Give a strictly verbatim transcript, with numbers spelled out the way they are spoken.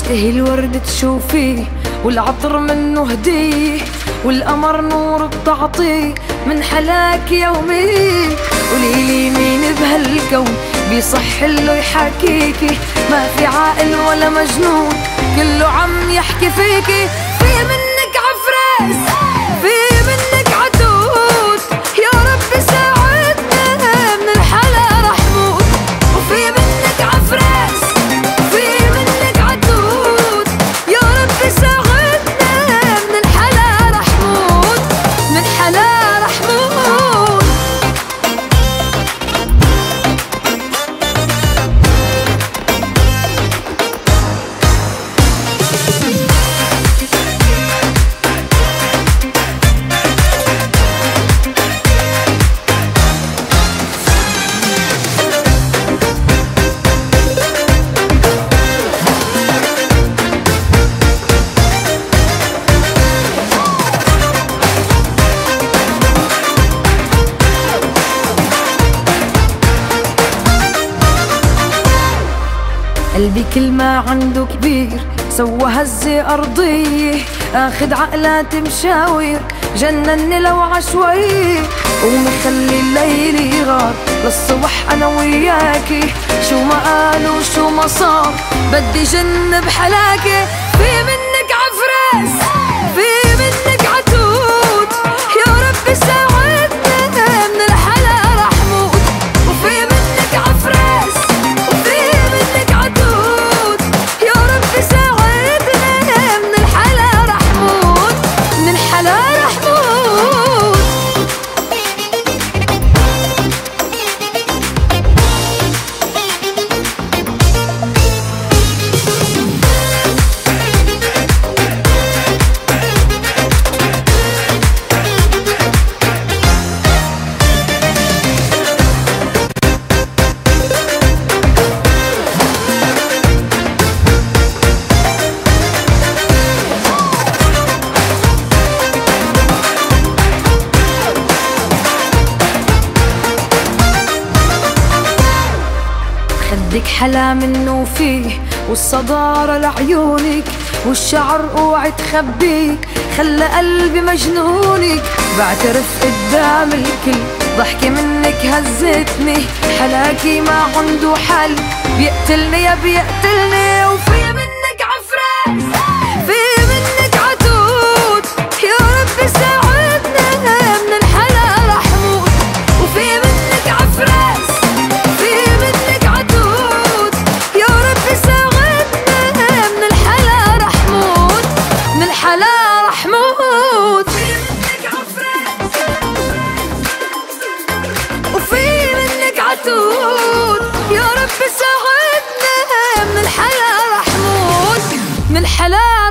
تشتهي الورد تشوفيه، والعطر منه هديه، والقمر نور بتعطيه من حلاك يومي. قوليلي مين بهالكون بيصح له يحاكيكي؟ ما في عاقل ولا مجنون كله عم يحكي فيكي. في منك عفراس، في منك عتوت، يا رب ساعدنا من الحلا رح موت. وفي منك عفراس، في منك عتوت، يا رب ساعدنا من الحلا رح موت، من الحلا رح موت. قلبي كل ما عنده كبير سوى هزة أرضية، آخد عقلات مشاوير جنني لو عشوائي. ومخلي الليل يغار للصبح أنا وياكي، شو ما قالوا شو ما صار بدي جن بحلاكي. في منك عفراس، في منك عتوت، يا رب ساعدنا من الحلا رح موت. وفي منك عفراس، وفي منك عتوت، يا رب ساعدنا من الحلا رح موت، من الحلا رح موت. خدك حلا منه فيه، والصدارة لعيونك، والشعر اوعي تخبيه، خلى قلبي مجنونك. بعترف قدام الكل ضحكي منك هزتني، حلاكي ما عنده حل بيقتلني يا بيقتلني. وفي منك عفراس، في منك عتوت، يا رب ساعدنا من الحلا رح موت. وفي منك عفراس، في منك عتوت، يا رب ساعدنا من الحلا رح موت، من الحلا رح موت. في منك عفراس، وفي منك عتوت، يا رب ساعدنا من الحلا رح موت، من الحلا